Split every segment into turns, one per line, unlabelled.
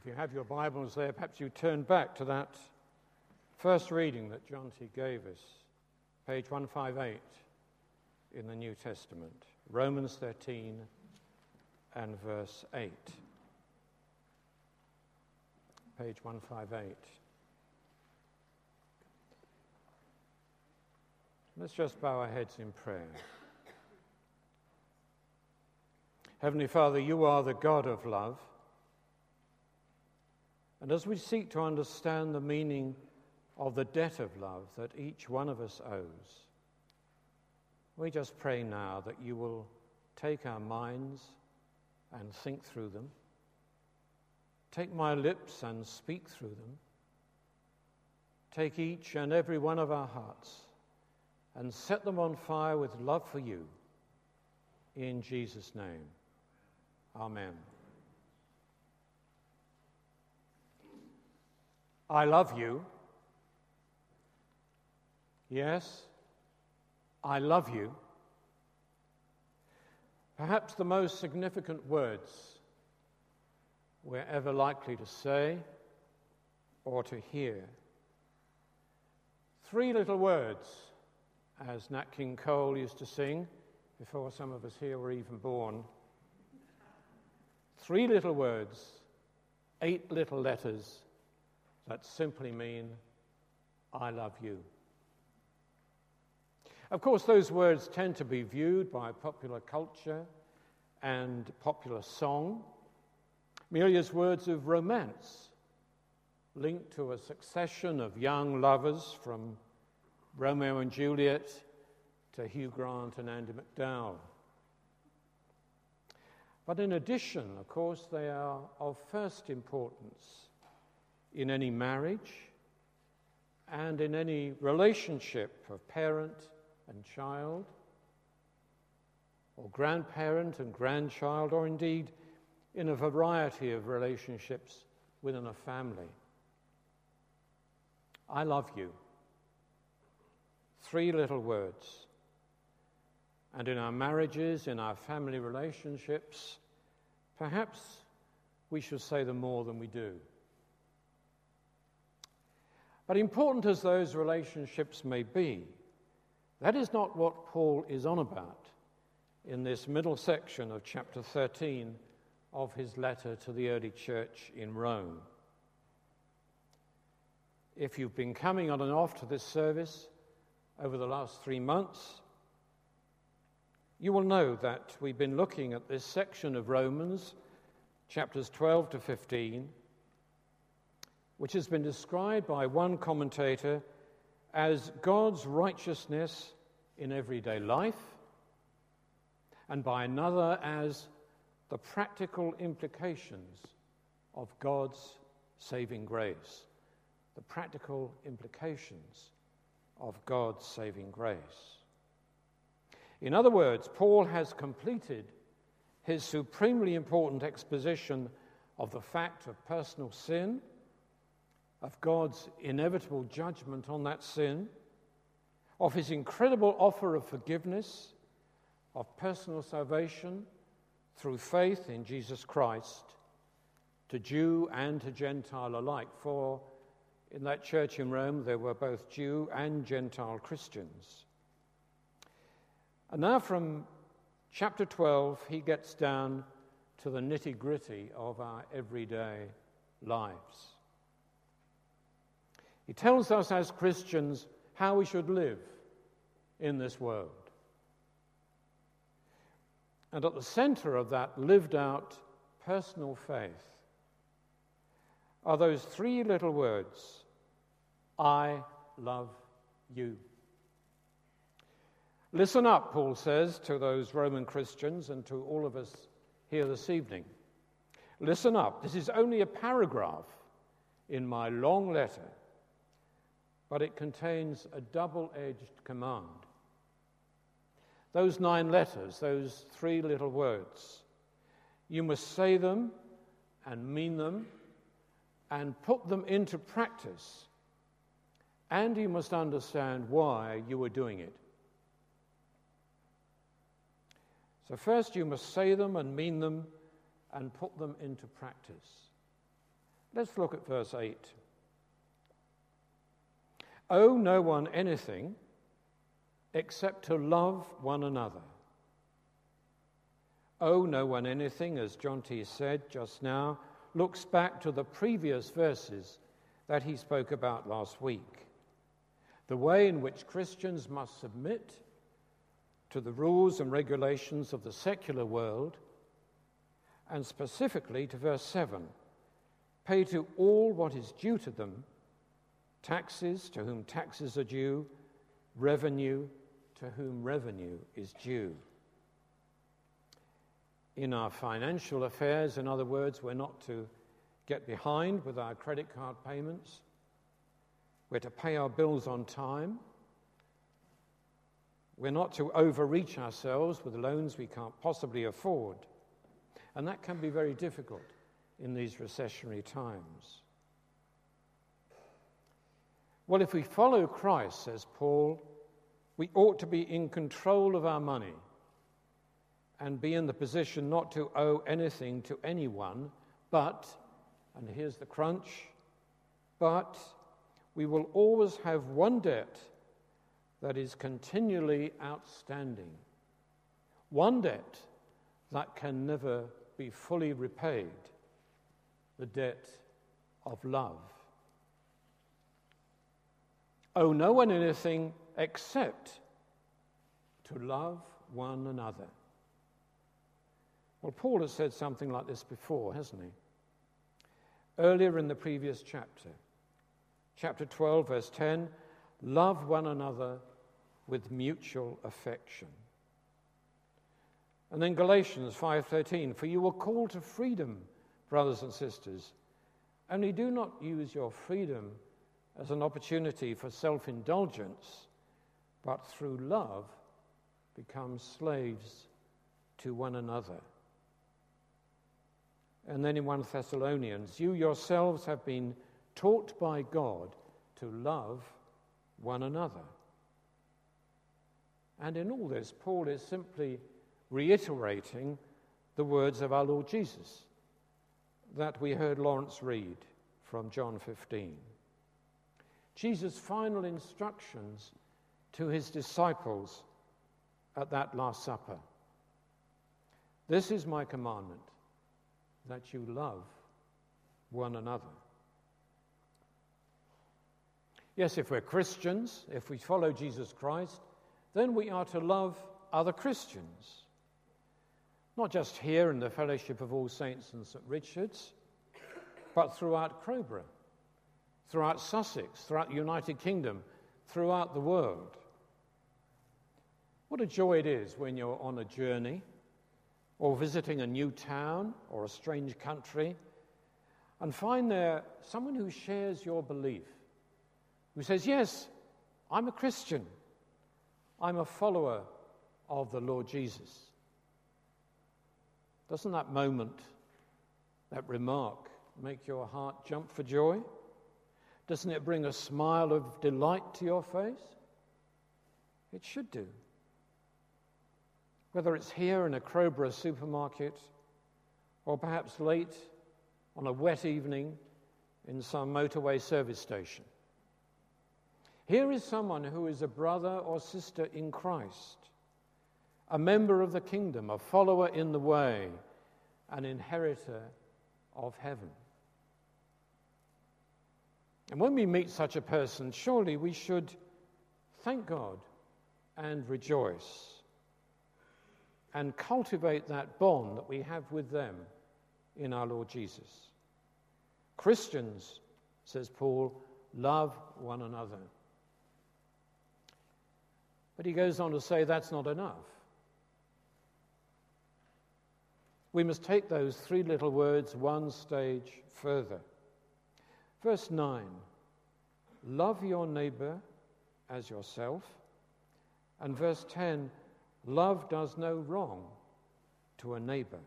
you have your Bibles there, perhaps you turn back to that first reading that John T. gave us, page 158 in the New Testament, Romans 13 and verse 8. Page 158. Let's just bow our heads in prayer. Heavenly Father, you are the God of love. And as we seek to understand the meaning of the debt of love that each one of us owes, we just pray now that you will take our minds and think through them, take my lips and speak through them, take each and every one of our hearts and set them on fire with love for you. In Jesus' name, amen. I love you. Yes, I love you. Perhaps the most significant words we're ever likely to say or to hear. Three little words, as Nat King Cole used to sing before some of us here were even born. Three little words, 8 little letters that simply mean, I love you. Of course, those words tend to be viewed by popular culture and popular song merely as words of romance, linked to a succession of young lovers from Romeo and Juliet to Hugh Grant and Andie MacDowell. But in addition, of course, they are of first importance in any marriage and in any relationship of parent and child, or grandparent and grandchild, or indeed in a variety of relationships within a family. I love you. 3 little words. And in our marriages, in our family relationships, perhaps we should say them more than we do. But important as those relationships may be, that is not what Paul is on about in this middle section of chapter 13 of his letter to the early church in Rome. If you've been coming on and off to this service over the last 3 months, you will know that we've been looking at this section of Romans, chapters 12 to 15, which has been described by one commentator as God's righteousness in everyday life, and by another as the practical implications of God's saving grace. The practical implications of God's saving grace. In other words, Paul has completed his supremely important exposition of the fact of personal sin, of God's inevitable judgment on that sin, of his incredible offer of forgiveness, of personal salvation through faith in Jesus Christ, to Jew and to Gentile alike. For in that church in Rome, there were both Jew and Gentile Christians. And now from chapter 12, he gets down to the nitty-gritty of our everyday lives. He tells us as Christians how we should live in this world. And at the center of that lived-out personal faith are those 3 little words, I love you. Listen up, Paul says to those Roman Christians and to all of us here this evening. Listen up. This is only a paragraph in my long letter, but it contains a double-edged command. Those 9 letters, those 3 little words, you must say them and mean them and put them into practice, and you must understand why you are doing it. So first you must say them and mean them and put them into practice. Let's look at verse 8. Owe no one anything except to love one another. Owe no one anything, as John T. said just now, looks back to the previous verses that he spoke about last week. The way in which Christians must submit to the rules and regulations of the secular world, and specifically to verse 7, pay to all what is due to them, taxes to whom taxes are due, revenue to whom revenue is due. In our financial affairs, in other words, we're not to get behind with our credit card payments. We're to pay our bills on time. We're not to overreach ourselves with loans we can't possibly afford. And that can be very difficult in these recessionary times. Well, if we follow Christ, says Paul, we ought to be in control of our money and be in the position not to owe anything to anyone, but, and here's the crunch, but we will always have one debt that is continually outstanding, one debt that can never be fully repaid, the debt of love. Owe no one anything except to love one another. Well, Paul has said something like this before, hasn't he? Earlier in the previous chapter, chapter 12, verse 10, love one another with mutual affection. And then Galatians 5:13, for you were called to freedom, brothers and sisters, only do not use your freedom as an opportunity for self-indulgence, but through love become slaves to one another. And then in 1 Thessalonians, you yourselves have been taught by God to love one another. And in all this, Paul is simply reiterating the words of our Lord Jesus that we heard Lawrence read from John 15. Jesus' final instructions to his disciples at that Last Supper. This is my commandment, that you love one another. Yes, if we're Christians, if we follow Jesus Christ, then we are to love other Christians. Not just here in the Fellowship of All Saints and St. Richard's, but throughout Crowborough, throughout Sussex, throughout the United Kingdom, throughout the world. What a joy it is when you're on a journey or visiting a new town or a strange country and find there someone who shares your belief, who says, yes, I'm a Christian. I'm a follower of the Lord Jesus. Doesn't that moment, that remark, make your heart jump for joy? Doesn't it bring a smile of delight to your face? It should do. Whether it's here in a Crowborough supermarket or perhaps late on a wet evening in some motorway service station. Here is someone who is a brother or sister in Christ, a member of the kingdom, a follower in the way, an inheritor of heaven. And when we meet such a person, surely we should thank God and rejoice and cultivate that bond that we have with them in our Lord Jesus. Christians, says Paul, love one another. But he goes on to say that's not enough. We must take those three little words one stage further. Verse 9, love your neighbor as yourself. And verse 10, love does no wrong to a neighbor.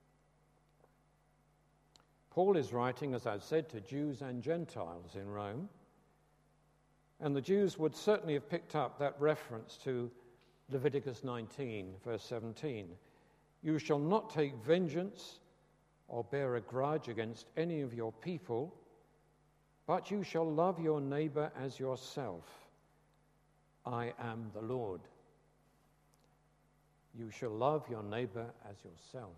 Paul is writing, as I've said, to Jews and Gentiles in Rome. And the Jews would certainly have picked up that reference to Leviticus 19, verse 17. You shall not take vengeance, or bear a grudge against any of your people, but you shall love your neighbor as yourself. I am the Lord. You shall love your neighbor as yourself.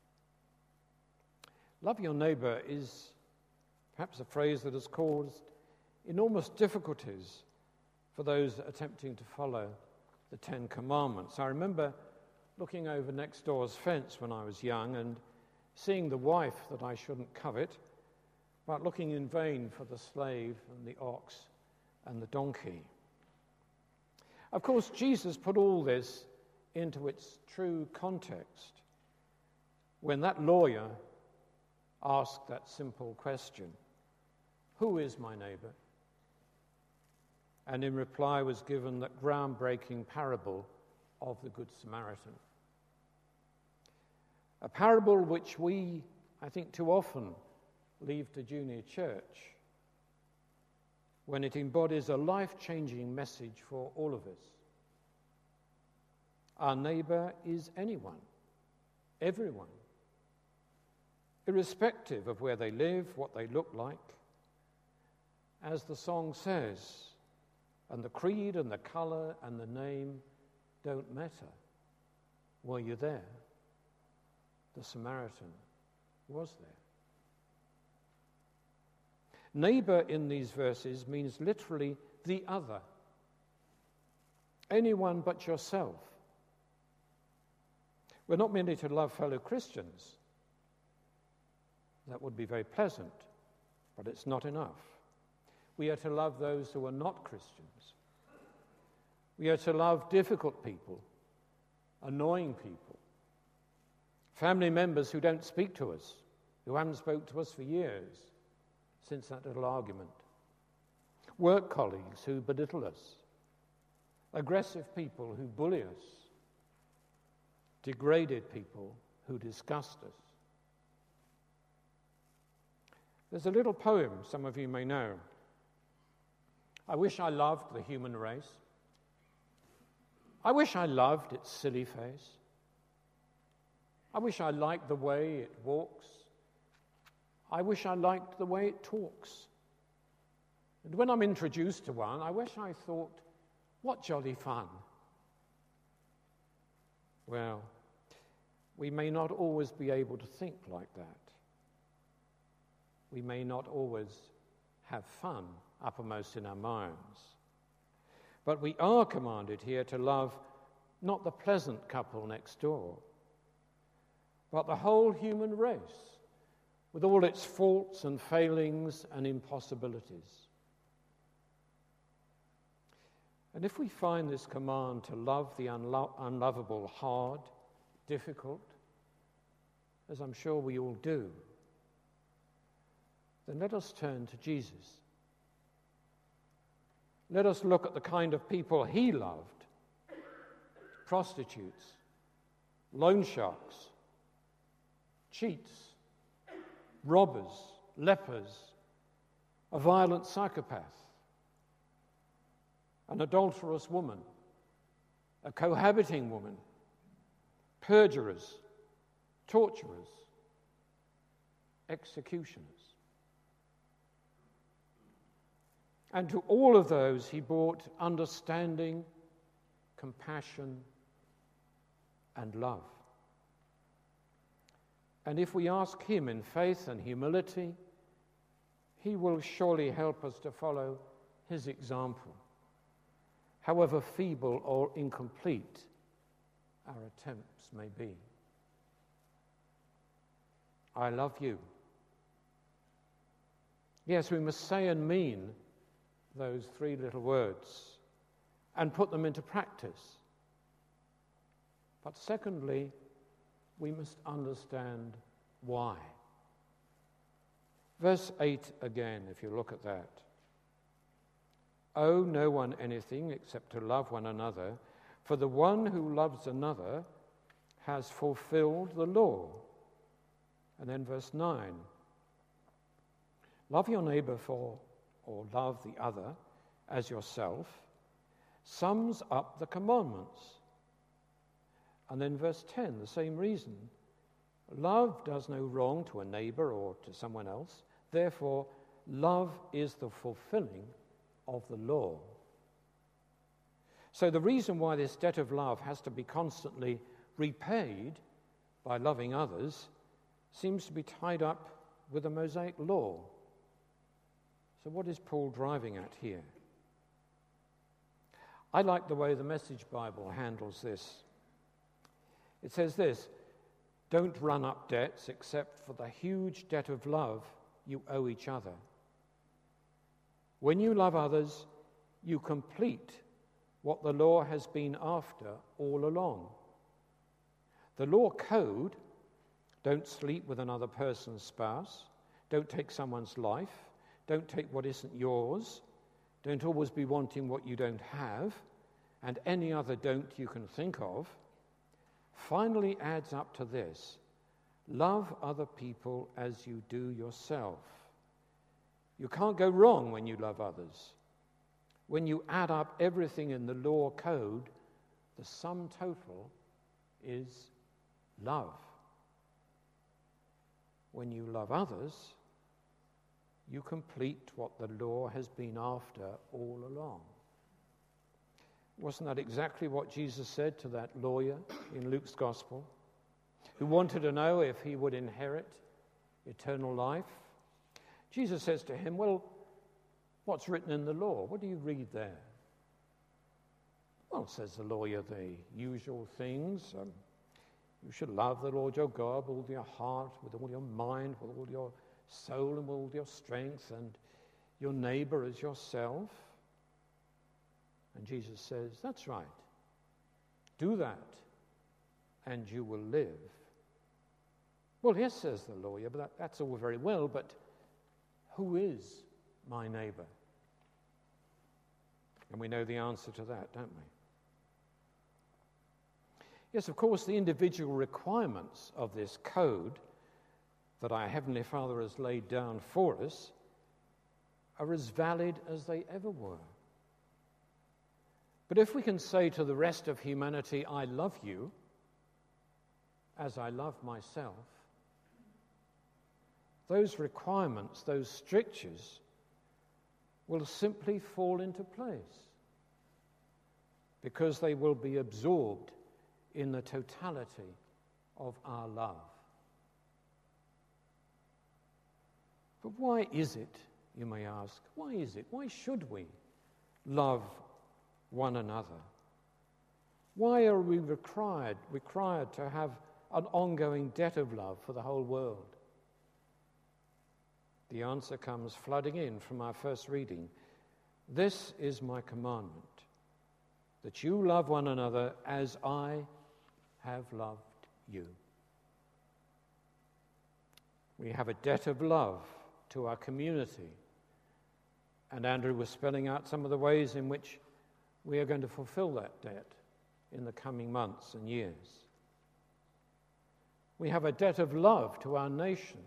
Love your neighbor is perhaps a phrase that has caused enormous difficulties for those attempting to follow the Ten Commandments. I remember looking over next door's fence when I was young and seeing the wife that I shouldn't covet, but looking in vain for the slave and the ox and the donkey. Of course, Jesus put all this into its true context when that lawyer asked that simple question, "Who is my neighbor?" And in reply was given that groundbreaking parable of the Good Samaritan. A parable which we, I think, too often leave to junior church when it embodies a life-changing message for all of us. Our neighbor is anyone, everyone, irrespective of where they live, what they look like. As the song says, and the creed and the color and the name don't matter. Were you there? The Samaritan was there. Neighbor in these verses means literally the other. Anyone but yourself. We're not merely to love fellow Christians. That would be very pleasant, but it's not enough. We are to love those who are not Christians. We are to love difficult people, annoying people, family members who don't speak to us, who haven't spoken to us for years since that little argument, work colleagues who belittle us, aggressive people who bully us, degraded people who disgust us. There's a little poem some of you may know. I wish I loved the human race. I wish I loved its silly face. I wish I liked the way it walks. I wish I liked the way it talks. And when I'm introduced to one, I wish I thought, what jolly fun. Well, we may not always be able to think like that. We may not always have fun uppermost in our minds. But we are commanded here to love not the pleasant couple next door, but the whole human race, with all its faults and failings and impossibilities. And if we find this command to love the unlovable hard, difficult, as I'm sure we all do, then let us turn to Jesus. Let us look at the kind of people he loved: prostitutes, loan sharks, cheats, robbers, lepers, a violent psychopath, an adulterous woman, a cohabiting woman, perjurers, torturers, executioners. And to all of those he brought understanding, compassion, and love. And if we ask him in faith and humility, he will surely help us to follow his example, however feeble or incomplete our attempts may be. I love you. Yes, we must say and mean those three little words and put them into practice. But secondly, we must understand why. Verse 8 again, if you look at that. Owe no one anything except to love one another, for the one who loves another has fulfilled the law. And then verse 9. Love your neighbor or love the other as yourself sums up the commandments. And then verse 10, the same reason. Love does no wrong to a neighbor or to someone else. Therefore, love is the fulfilling of the law. So the reason why this debt of love has to be constantly repaid by loving others seems to be tied up with the Mosaic law. So what is Paul driving at here? I like the way the Message Bible handles this. It says this: don't run up debts except for the huge debt of love you owe each other. When you love others, you complete what the law has been after all along. The law code: don't sleep with another person's spouse, don't take someone's life, don't take what isn't yours, don't always be wanting what you don't have, and any other don't you can think of, finally adds up to this: love other people as you do yourself. You can't go wrong when you love others. When you add up everything in the law code, the sum total is love. When you love others, you complete what the law has been after all along. Wasn't that exactly what Jesus said to that lawyer in Luke's Gospel, who wanted to know if he would inherit eternal life? Jesus says to him, well, what's written in the law? What do you read there? Well, says the lawyer, the usual things. You should love the Lord your God with all your heart, with all your mind, with all your soul, and with all your strength, and your neighbor as yourself. And Jesus says, that's right. Do that, and you will live. Well, yes, says the lawyer, but that's all very well, but who is my neighbor? And we know the answer to that, don't we? Yes, of course, the individual requirements of this code that our Heavenly Father has laid down for us are as valid as they ever were. But if we can say to the rest of humanity, I love you as I love myself, those requirements, those strictures, will simply fall into place because they will be absorbed in the totality of our love. But why is it, you may ask, why is it? Why should we love one another? Why are we required to have an ongoing debt of love for the whole world? The answer comes flooding in from our first reading. This is my commandment, that you love one another as I have loved you. We have a debt of love to our community. And Andrew was spelling out some of the ways in which we are going to fulfill that debt in the coming months and years. We have a debt of love to our nation.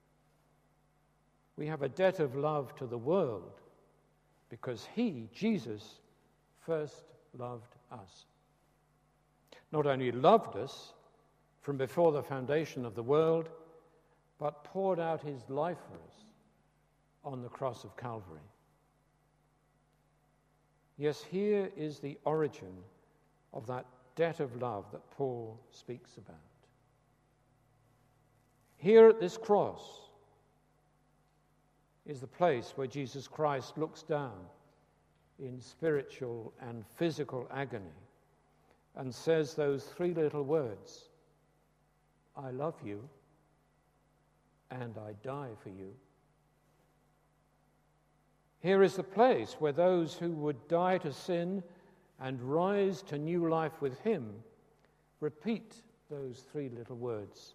We have a debt of love to the world because he, Jesus, first loved us. Not only loved us from before the foundation of the world, but poured out his life for us on the cross of Calvary. Yes, here is the origin of that debt of love that Paul speaks about. Here at this cross is the place where Jesus Christ looks down in spiritual and physical agony and says those three little words, I love you and I die for you. Here is the place where those who would die to sin and rise to new life with him repeat those three little words,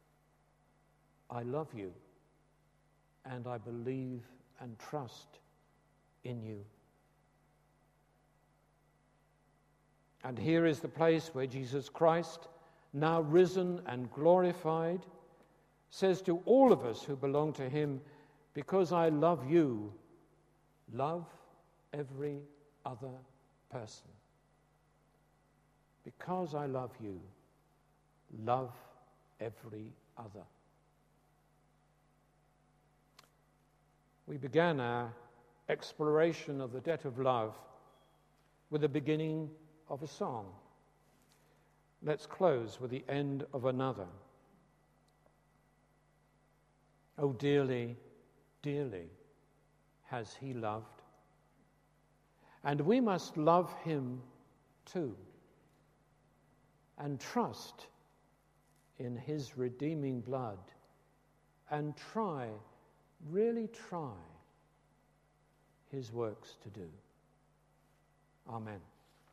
I love you and I believe and trust in you. And here is the place where Jesus Christ, now risen and glorified, says to all of us who belong to him, because I love you, love every other person. Because I love you, love every other. We began our exploration of the debt of love with the beginning of a song. Let's close with the end of another. Oh, dearly, dearly has he loved, and we must love him too, and trust in his redeeming blood, and try, really try, his works to do. Amen.